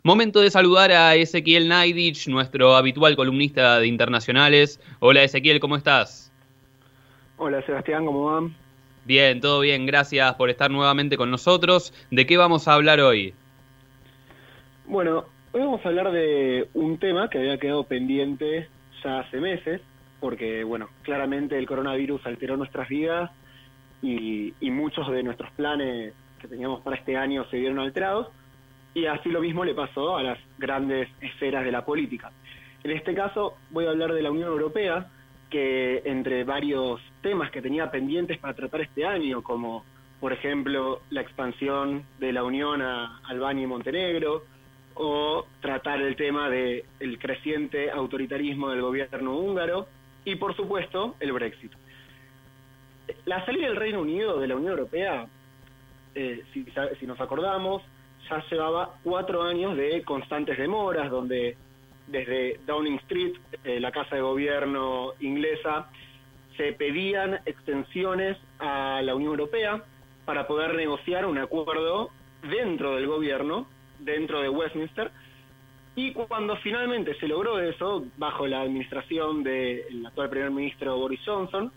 Momento de saludar a Ezequiel Naidich, nuestro habitual columnista de internacionales. Hola Ezequiel, ¿cómo estás? Hola Sebastián, ¿cómo van? Bien, todo bien, gracias por estar nuevamente con nosotros. ¿De qué vamos a hablar hoy? Bueno, hoy vamos a hablar de un tema que había quedado pendiente ya hace meses, porque bueno, claramente el coronavirus alteró nuestras vidas y muchos de nuestros planes que teníamos para este año se vieron alterados, y así lo mismo le pasó a las grandes esferas de la política. En este caso voy a hablar de la Unión Europea, que entre varios temas que tenía pendientes para tratar este año, como por ejemplo la expansión de la Unión a Albania y Montenegro, o tratar el tema del creciente autoritarismo del gobierno húngaro, y por supuesto el Brexit. La salida del Reino Unido de la Unión Europea, si nos acordamos, ya llevaba 4 años de constantes demoras, donde desde Downing Street, la casa de gobierno inglesa, se pedían extensiones a la Unión Europea para poder negociar un acuerdo dentro del gobierno, dentro de Westminster, y cuando finalmente se logró eso, bajo la administración del actual primer ministro Boris Johnson,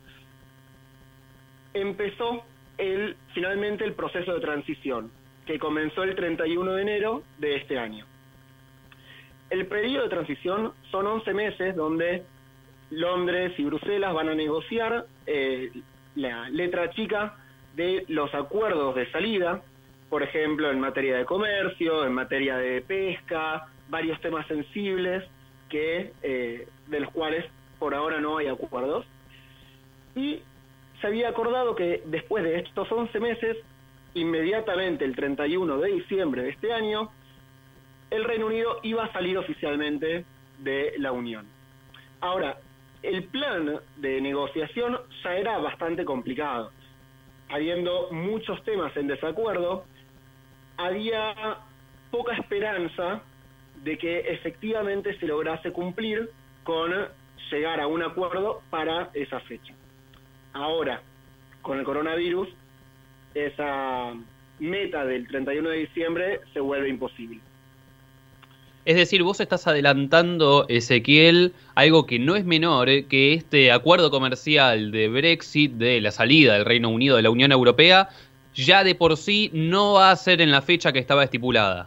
empezó finalmente el proceso de transición, que comenzó el 31 de enero de este año. El periodo de transición son 11 meses donde Londres y Bruselas van a negociar la letra chica de los acuerdos de salida, por ejemplo, en materia de comercio, en materia de pesca, varios temas sensibles de los cuales por ahora no hay acuerdos. Y se había acordado que después de estos 11 meses, inmediatamente el 31 de diciembre de este año, el Reino Unido iba a salir oficialmente de la Unión. Ahora, el plan de negociación ya era bastante complicado. Habiendo muchos temas en desacuerdo, había poca esperanza de que efectivamente se lograse cumplir con llegar a un acuerdo para esa fecha. Ahora, con el coronavirus, esa meta del 31 de diciembre se vuelve imposible. Es decir, vos estás adelantando, Ezequiel, algo que no es menor, que este acuerdo comercial de Brexit, de la salida del Reino Unido de la Unión Europea, ya de por sí no va a ser en la fecha que estaba estipulada.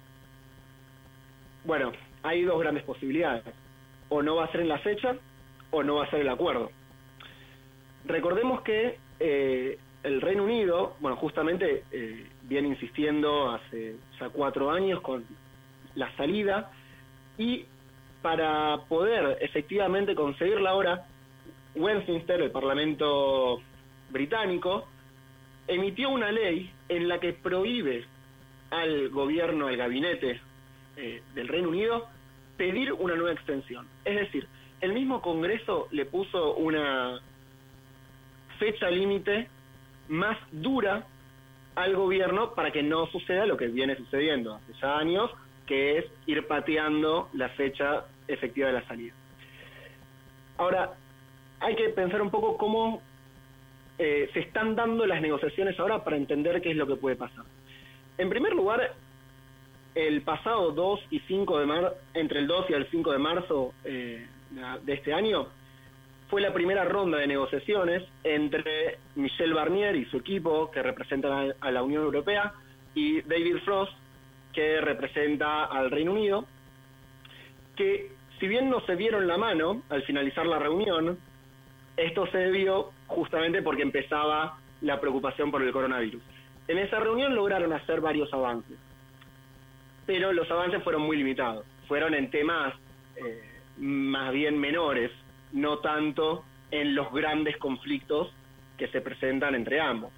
Bueno, hay dos grandes posibilidades. O no va a ser en la fecha, o no va a ser el acuerdo. Recordemos que el Reino Unido, bueno, justamente viene insistiendo hace ya 4 años con la salida, y para poder efectivamente conseguirla ahora, Westminster, el Parlamento británico, emitió una ley en la que prohíbe al gobierno, al gabinete del Reino Unido, pedir una nueva extensión. Es decir, el mismo Congreso le puso una fecha límite más dura al gobierno para que no suceda lo que viene sucediendo hace ya años, que es ir pateando la fecha efectiva de la salida. Ahora, hay que pensar un poco cómo se están dando las negociaciones ahora para entender qué es lo que puede pasar. En primer lugar, el pasado 2 y 5 de marzo, entre el 2 y el 5 de marzo de este año, fue la primera ronda de negociaciones entre Michel Barnier y su equipo, que representan a la Unión Europea, y David Frost, que representa al Reino Unido, que si bien no se dieron la mano al finalizar la reunión, esto se debió justamente porque empezaba la preocupación por el coronavirus. En esa reunión lograron hacer varios avances, pero los avances fueron muy limitados. Fueron en temas más bien menores, no tanto en los grandes conflictos que se presentan entre ambos.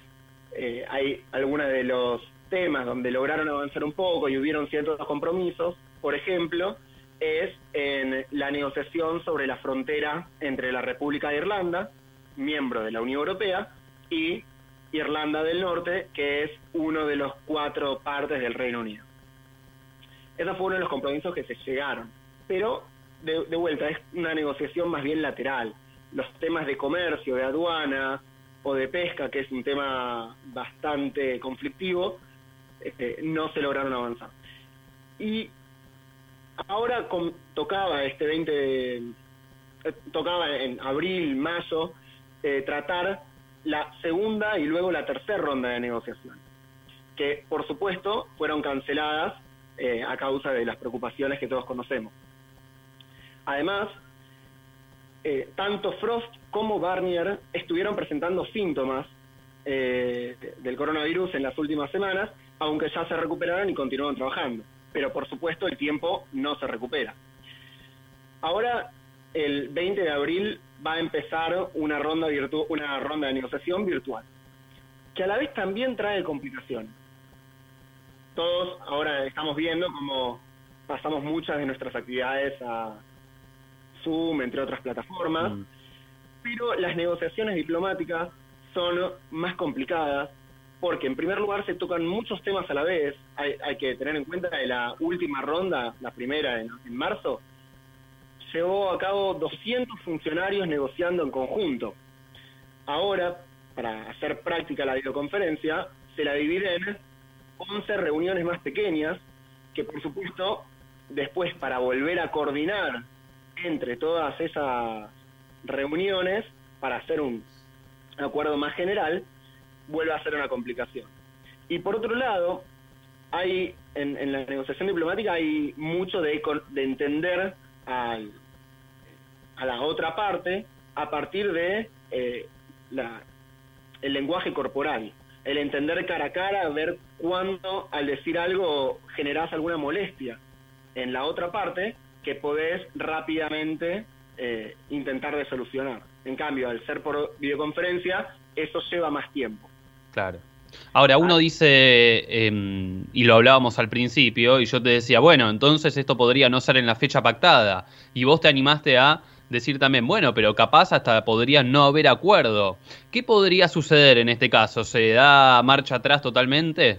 Hay algunos de los temas donde lograron avanzar un poco y hubieron ciertos compromisos. Por ejemplo, es en la negociación sobre la frontera entre la República de Irlanda, miembro de la Unión Europea, y Irlanda del Norte, que es uno de los 4 partes del Reino Unido. Ese fue uno de los compromisos que se llegaron, pero de vuelta es una negociación más bien lateral. Los temas de comercio, de aduana o de pesca, que es un tema bastante conflictivo, no se lograron avanzar. Y ahora tocaba tocaba en abril, mayo, tratar la segunda y luego la tercera ronda de negociación, que por supuesto fueron canceladas a causa de las preocupaciones que todos conocemos. Además, tanto Frost como Barnier estuvieron presentando síntomas del coronavirus en las últimas semanas, aunque ya se recuperaron y continúan trabajando. Pero por supuesto el tiempo no se recupera. Ahora, el 20 de abril va a empezar una ronda de negociación virtual, que a la vez también trae complicaciones. Todos ahora estamos viendo cómo pasamos muchas de nuestras actividades a Zoom, entre otras plataformas, pero las negociaciones diplomáticas son más complicadas porque, en primer lugar, se tocan muchos temas a la vez. Hay que tener en cuenta que la última ronda, la primera en marzo, llevó a cabo 200 funcionarios negociando en conjunto. Ahora, para hacer práctica la videoconferencia, se la divide en 11 reuniones más pequeñas, que por supuesto, después para volver a coordinar entre todas esas reuniones, para hacer un acuerdo más general, vuelve a ser una complicación. Y por otro lado, hay en la negociación diplomática hay mucho de entender a la otra parte a partir de el lenguaje corporal, el entender cara a cara, ver cuándo al decir algo generás alguna molestia en la otra parte que podés rápidamente intentar de solucionar. En cambio, al ser por videoconferencia, eso lleva más tiempo. Claro. Ahora, uno dice, y lo hablábamos al principio, y yo te decía, bueno, entonces esto podría no ser en la fecha pactada. Y vos te animaste a decir también, bueno, pero capaz hasta podría no haber acuerdo. ¿Qué podría suceder en este caso? ¿Se da marcha atrás totalmente?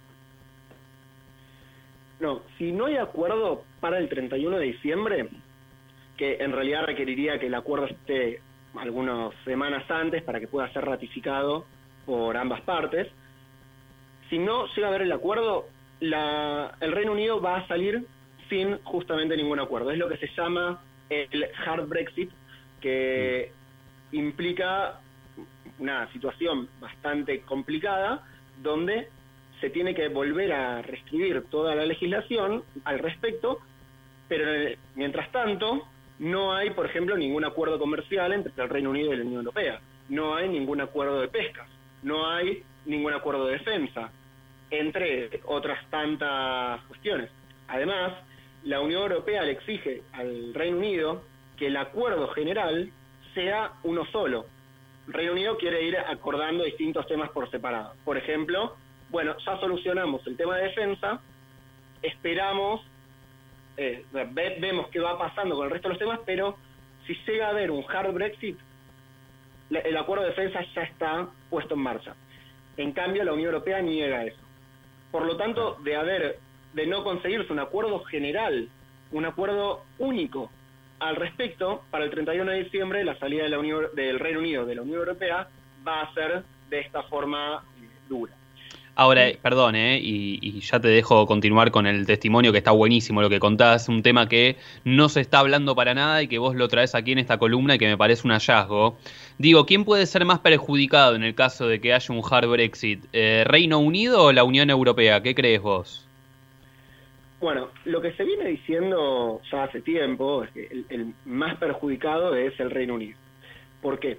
No, si no hay acuerdo para el 31 de diciembre, que en realidad requeriría que el acuerdo esté algunas semanas antes para que pueda ser ratificado por ambas partes. Si no llega a haber el acuerdo, el Reino Unido va a salir sin justamente ningún acuerdo. Es lo que se llama el hard Brexit, que implica una situación bastante complicada, donde se tiene que volver a reescribir toda la legislación al respecto, pero mientras tanto no hay, por ejemplo, ningún acuerdo comercial entre el Reino Unido y la Unión Europea, no hay ningún acuerdo de pesca, no hay ningún acuerdo de defensa, entre otras tantas cuestiones. Además, la Unión Europea le exige al Reino Unido que el acuerdo general sea uno solo. El Reino Unido quiere ir acordando distintos temas por separado. Por ejemplo, bueno, ya solucionamos el tema de defensa, esperamos, vemos qué va pasando con el resto de los temas, pero si llega a haber un hard Brexit, el acuerdo de defensa ya está puesto en marcha. En cambio, la Unión Europea niega eso. Por lo tanto, de no conseguirse un acuerdo general, un acuerdo único al respecto, para el 31 de diciembre la salida del Reino Unido de la Unión Europea va a ser de esta forma dura. Ahora, perdón, y ya te dejo continuar con el testimonio, que está buenísimo lo que contás, un tema que no se está hablando para nada y que vos lo traes aquí en esta columna y que me parece un hallazgo. Digo, ¿quién puede ser más perjudicado en el caso de que haya un hard Brexit? ¿Reino Unido o la Unión Europea? ¿Qué crees vos? Bueno, lo que se viene diciendo ya hace tiempo es que el más perjudicado es el Reino Unido. ¿Por qué?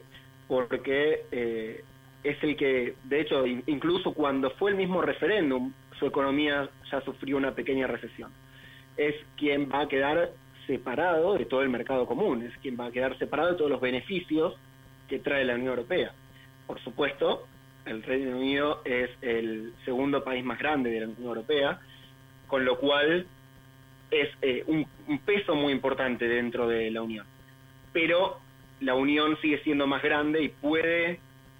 Porque es el que, de hecho, incluso cuando fue el mismo referéndum, su economía ya sufrió una pequeña recesión. Es quien va a quedar separado de todo el mercado común, es quien va a quedar separado de todos los beneficios que trae la Unión Europea. Por supuesto, el Reino Unido es el segundo país más grande de la Unión Europea, con lo cual es un peso muy importante dentro de la Unión. Pero la Unión sigue siendo más grande y puede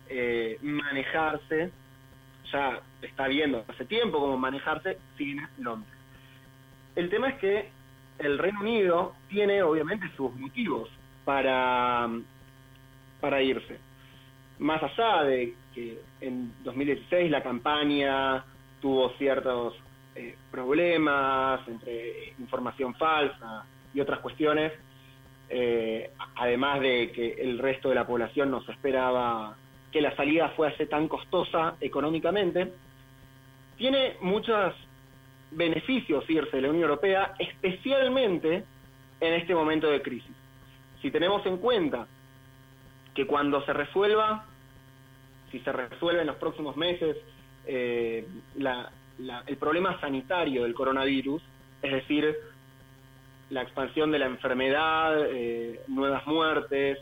manejarse, ya está viendo hace tiempo cómo manejarse sin Londres. El tema es que el Reino Unido tiene obviamente sus motivos para irse. Más allá de que en 2016 la campaña tuvo ciertos problemas, entre información falsa y otras cuestiones, además de que el resto de la población no se esperaba que la salida fuese tan costosa económicamente, tiene muchos beneficios irse de la Unión Europea, especialmente en este momento de crisis. Si tenemos en cuenta que cuando si se resuelve en los próximos meses el problema sanitario del coronavirus, es decir, la expansión de la enfermedad, nuevas muertes,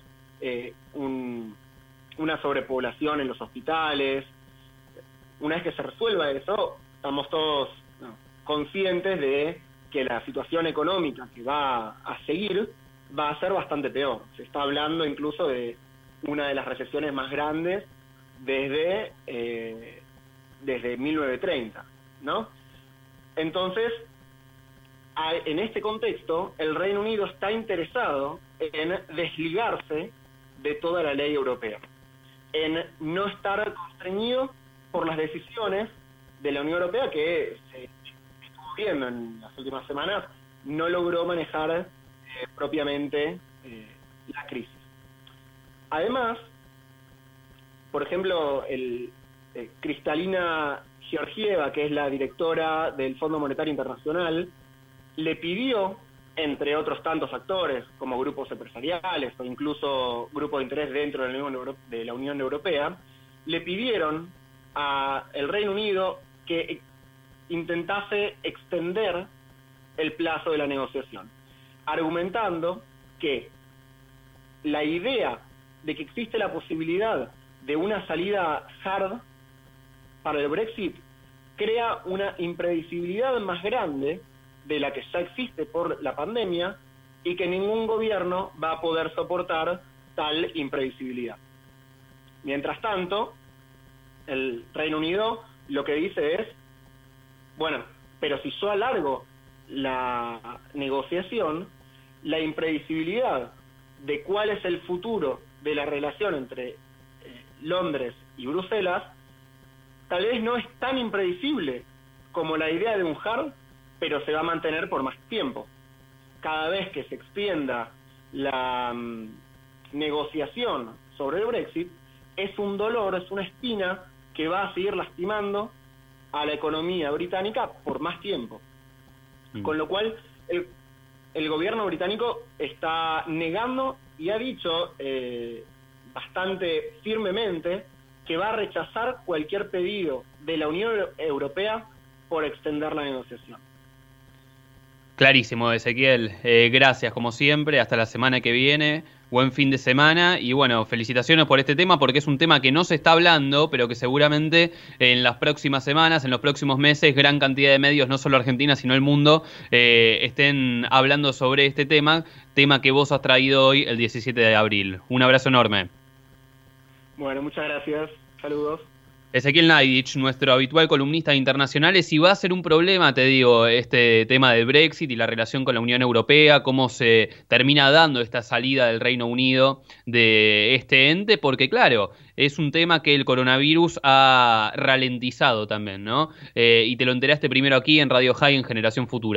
una sobrepoblación en los hospitales, una vez que se resuelva eso, estamos todos conscientes de que la situación económica que va a seguir va a ser bastante peor. Se está hablando incluso de una de las recesiones más grandes desde 1930, ¿no? Entonces, en este contexto, el Reino Unido está interesado en desligarse de toda la ley europea, en no estar constreñido por las decisiones de la Unión Europea que se estuvo viendo en las últimas semanas, no logró manejar propiamente la crisis. Además, por ejemplo, Kristalina Georgieva, que es la directora del Fondo Monetario Internacional, le pidió, entre otros tantos actores, como grupos empresariales o incluso grupos de interés dentro de la Unión Europea, le pidieron al Reino Unido que intentase extender el plazo de la negociación, argumentando que la idea de que existe la posibilidad de una salida hard para el Brexit crea una imprevisibilidad más grande de la que ya existe por la pandemia y que ningún gobierno va a poder soportar tal imprevisibilidad. Mientras tanto, el Reino Unido lo que dice es, bueno, pero si yo alargo la negociación, la imprevisibilidad de cuál es el futuro de la relación entre Londres y Bruselas, tal vez no es tan imprevisible como la idea de un hard, pero se va a mantener por más tiempo. Cada vez que se extienda la negociación sobre el Brexit, es un dolor, es una espina que va a seguir lastimando a la economía británica por más tiempo. Con lo cual, el gobierno británico está negando y ha dicho bastante firmemente que va a rechazar cualquier pedido de la Unión Europea por extender la negociación. Clarísimo, Ezequiel. Gracias, como siempre. Hasta la semana que viene. Buen fin de semana. Y bueno, felicitaciones por este tema, porque es un tema que no se está hablando, pero que seguramente en las próximas semanas, en los próximos meses, gran cantidad de medios, no solo Argentina, sino el mundo, estén hablando sobre este tema que vos has traído hoy, el 17 de abril. Un abrazo enorme. Bueno, muchas gracias. Saludos. Ezequiel Naidich, nuestro habitual columnista de internacionales, y va a ser un problema, te digo, este tema del Brexit y la relación con la Unión Europea, cómo se termina dando esta salida del Reino Unido de este ente, porque claro, es un tema que el coronavirus ha ralentizado también, ¿no? Y te lo enteraste primero aquí en Radio High en Generación Futura.